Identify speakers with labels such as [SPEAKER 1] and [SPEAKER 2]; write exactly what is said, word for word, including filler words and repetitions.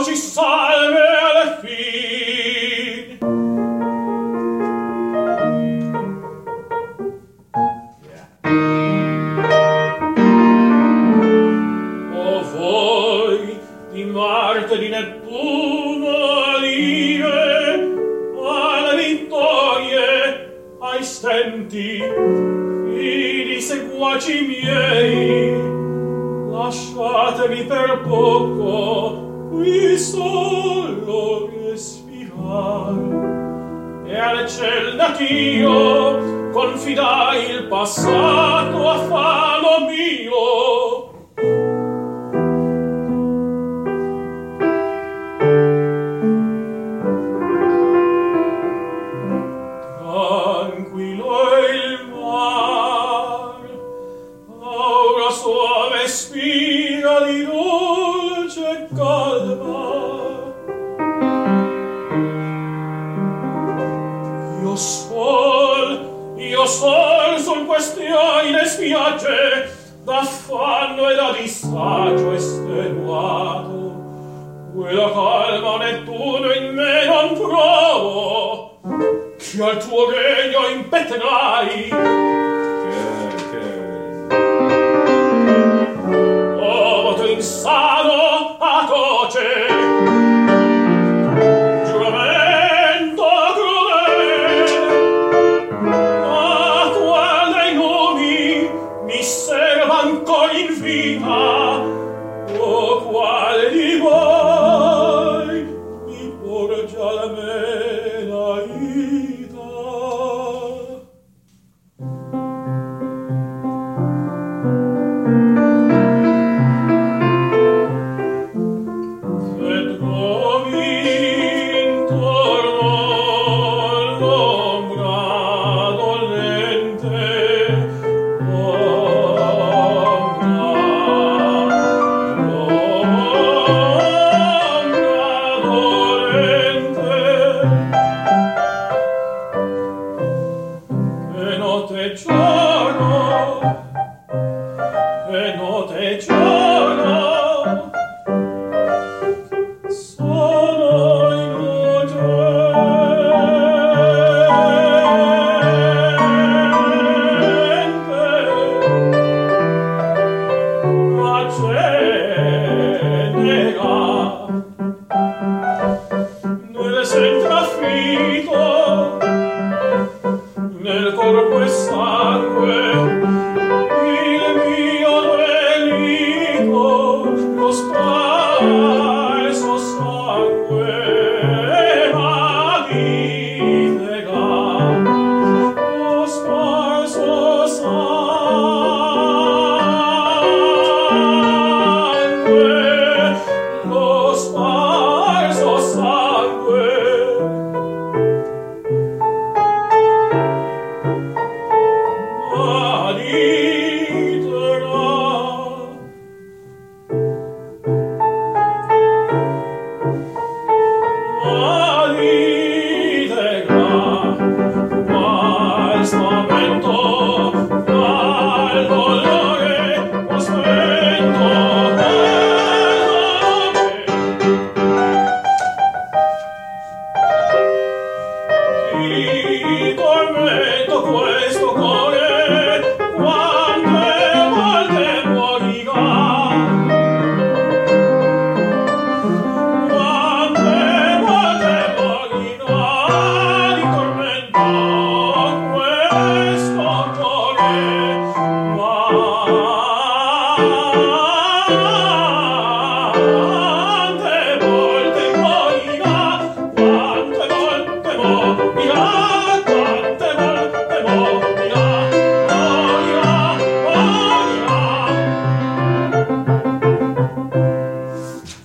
[SPEAKER 1] ci salve alla fin. O voi di Marte e di Nettuno alive alle vittorie, ai stenti, fidi seguaci miei, lasciatemi per poco qui solo respirar, e al ciel natio confidai il passato affano mio. Tranquillo è il mar, aura suave spira di dolce calma. Io sol, io sol son queste aine spiagge, d'affanno e da disagio estenuato. Quella calma Nettuno in me non provo, che al tuo regno impetrai. Voto insano a toce, giuramento crudele, ma qual dei nomi mi serva ancora in vita, o quale di voi mi porge alla mena ida. Se trovi intorno l'ombra dolente, e notte e giorno, e notte e giorno, sono innocente, ma genera nel sen trafitto, nel corpo e sangue, il mio delitto lo spazio